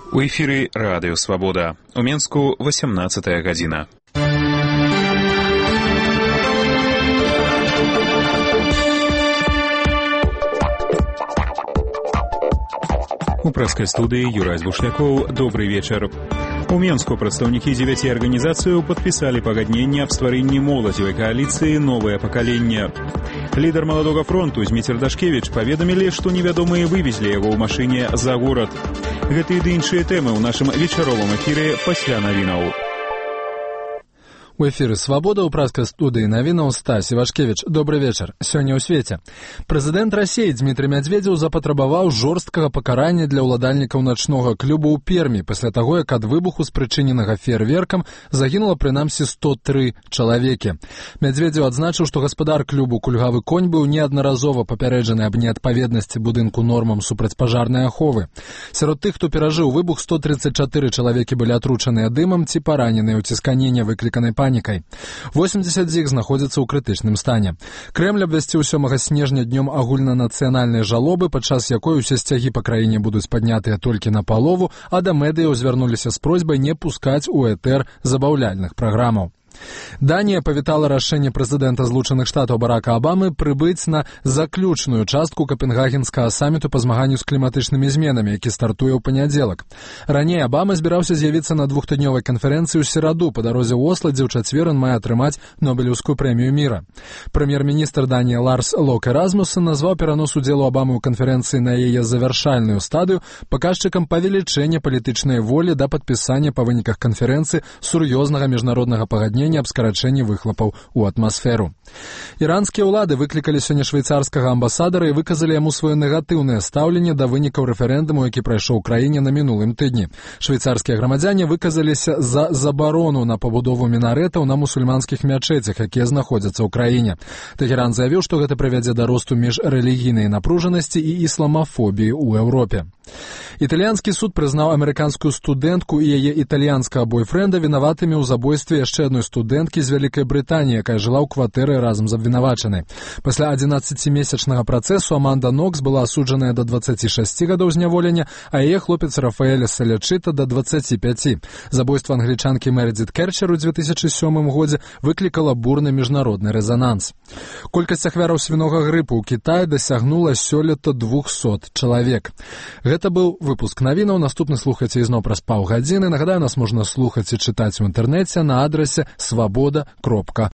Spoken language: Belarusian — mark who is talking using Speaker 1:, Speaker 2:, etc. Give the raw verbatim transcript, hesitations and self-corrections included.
Speaker 1: У эфіры Радыё Свабода. У Менску восемнадцатая гадзіна. У прэскай студыі Юрай Звушлякоў. Добрый вечар. У Менску прадстаўнікі дзевяці арганізацыяў падпісалі пагадненне аб стварэнні моладзевай кааліцыі «Новае пакаленне». Лідар маладога фронту Зміцер Дашкевіч паведамілі, што невядомыя вывезлі яго ў машыне за горад. Гэта і іншыя тэмы ў нашым вечаровым эфіры пасля навінаў.
Speaker 2: У эфіры «Свабода» ў прэскай студыі навінаў Стась Івашкевіч. Добры вечар. Сёння ў свеце. Прэзідэнт Расіі Дмітрый Мядзведзеў запатрабаваў жорсткага пакарання для ўладальнікаў начнога клуба ў Пермі пасля таго, як ад выбуху, спрычыненага феерверкам, загінула прынамсі сто тры чалавекі. Мядзведзеў адзначыў, што гаспадар клубу «Кульгавы конь» быў неаднаразова папярэджаны аб неадпаведнасці будынку нормам супрацьпажарнай аховы. Сярод тых, хто перажыў выбух, сто тридцать чатыры чалавекі былі атручаныя дымам ці параненыя ў цісканіне, выкліканай панікай. восемьдесят з іх знаходзяцца ў крытычным стане. Крэмль абвясціў сёмага снежня днём агульнанацыянальнай жалобы, падчас якой усе сцягі па краіне будуць паднятыя толькі на палову, а да медыяў звярнуліся з просьбай не пускаць у этэр забаўляльных праграмаў. Данія павітала рашэнне прэзідэнта Злучаных Штатаў Барака Абамы прыбыць на заключную частку капенгагенскага саміту па змаганню з кліматычнымі зменамі, які стартуе ў панядзелак. Раней Абама збіраўся з'явіцца на двухтыднёвай канферэнцыі ў сераду па дарозе ў Осла, дзе ў чацвер ён мае атрымаць Нобелеўскую прэмію міра. Прэм'ер-міністр Даніі Ларс Локе Расмуссен назваў перанос удзелу Абамы ў канферэнцыі на яе завяршальную стадыю паказчыкам павелічэння палітычнай волі да падпісання па выніках канферэнцыі сур'ёзнага міжнароднага пагаднення аб скарачэнні выхлапаў у атмасферу. Іранскія ўлады выклікалі сёння швейцарскага амбасадара і выказалі яму сваё негатыўнае стаўленне да вынікаў рэферэндуму, які прайшоў у краіне на мінулым тыдні. Швейцарскія грамадзяне выказаліся за забарону на пабудову мінарэтаў на мусульманскіх мячэцях, якія знаходзяцца ў краіне. Тэхеран заявіў, што гэта прывядзе да росту міжрэлігійнай напружанасці і ісламафобіі ў Еўропе. Італьянскі суд прызнаў амерыканскую студэнтку і яе італьянскага бойфрэнда вінаватымі ў забойстве яшчэ адной студэнткі з Вялікай Брытаніі, якая жыла ў кватэры разам з абвінавачанай. Пасля адзінаццацімесячнага працэсу Аманда Нокс была асуджаная да дваццаці шасці гадоў зняволення, а яе хлопец Рафаэль Салячыта да дваццаці пяці. Забойства англічанкі Мередзіт Керчер у дзве тысячы сёмым годзе выклікала бурны міжнародны рэзананс. Колькасць ахвяраў свінога грыпу ў Кітаі дасягнула сёлета двухсот чалавек. Гэта быў выпуск навінаў. Наступны слухайце ізноў праз паўгадзіны. Нагадаю, нас можна слухаць і чытаць у інтэрнэце на адрасе свабода кропка